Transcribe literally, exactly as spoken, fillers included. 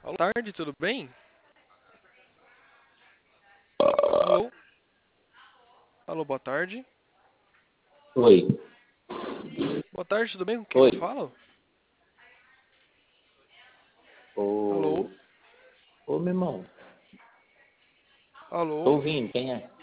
Boa tarde, tudo bem? Alô? Alô, boa tarde. Oi, Boa tarde, tudo bem? Com quem eu oi. falo? Ô, Alô? ô, meu irmão. Tô Alô? ouvindo, quem é?